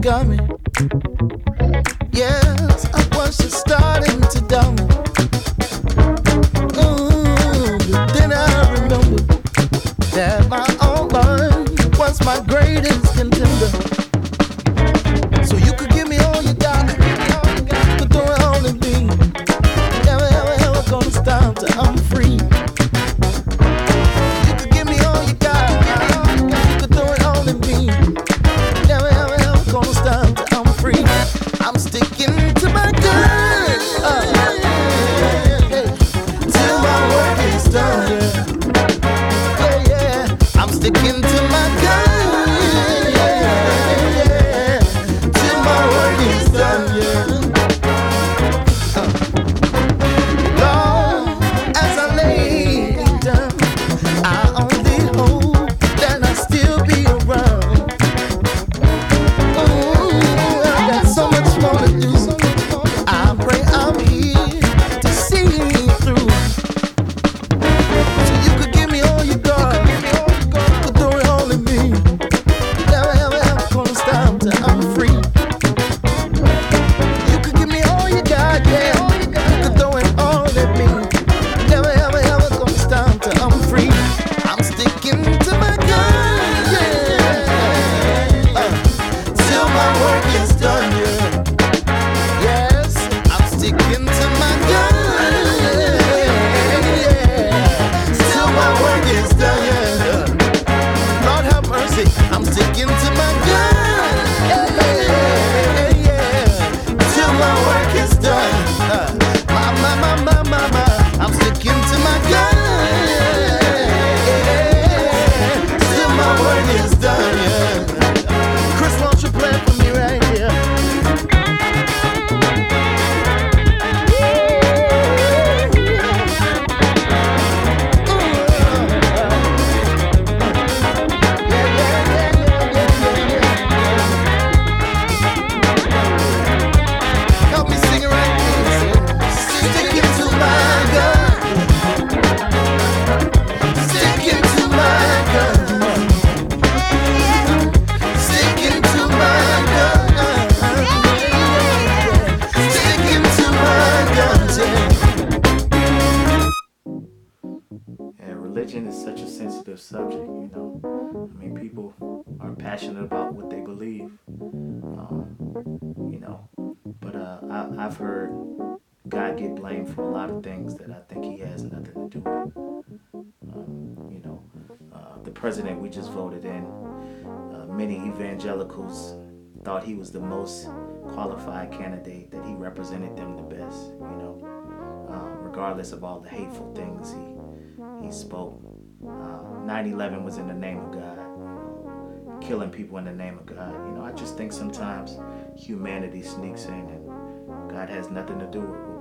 got me. Yes, I was just starting to doubt me. But then I remembered that my own mind was my greatest contender. So you could give me all you got, but throw it all at me. Never, ever, ever gonna stop till I'm free. You could give me all you got, but throw it all at me. Never, ever, ever gonna stop till I'm free. I'm sticking to my guns till my work is done. Yeah, yeah. I'm sticking to my guns till my work is done. Yeah. Long as I lay down, I only hope that I'll still be around. I got so much more to do. I pray I'm here to see me through. So you could give me all you got, but throw it all at me. Never, ever, ever gonna stop till I'm free. You could give me all you got, yeah. You could throw it all at me. Never, ever, ever gonna stop till I'm free. I'm sticking to my guns, yeah. Till my work is done, yeah. Yes, I'm sticking to my guns, yeah. Till my work is done, yeah. Lord have mercy, I'm sticking to my guns, yeah. Till my work is done. I'm sticking to my guns, yeah. Till my work is done, yeah. Chris, won't you play for me right here? Help me sing it right here. Sticking to my gun. Sticking to my gun. Sticking to my gun. Sticking to my guns, yeah. Yeah, religion is such a sensitive subject, you know. I mean, people are passionate about what they believe, you know. But I've heard God get blamed for a lot of things that I think He has nothing to do with. You know, the president we just voted in, many evangelicals thought he was the most qualified candidate, that he represented them the best, you know, regardless of all the hateful things he spoke. 9/11 was in the name of God, you know, killing people in the name of God. You know, I just think sometimes humanity sneaks in and God has nothing to do with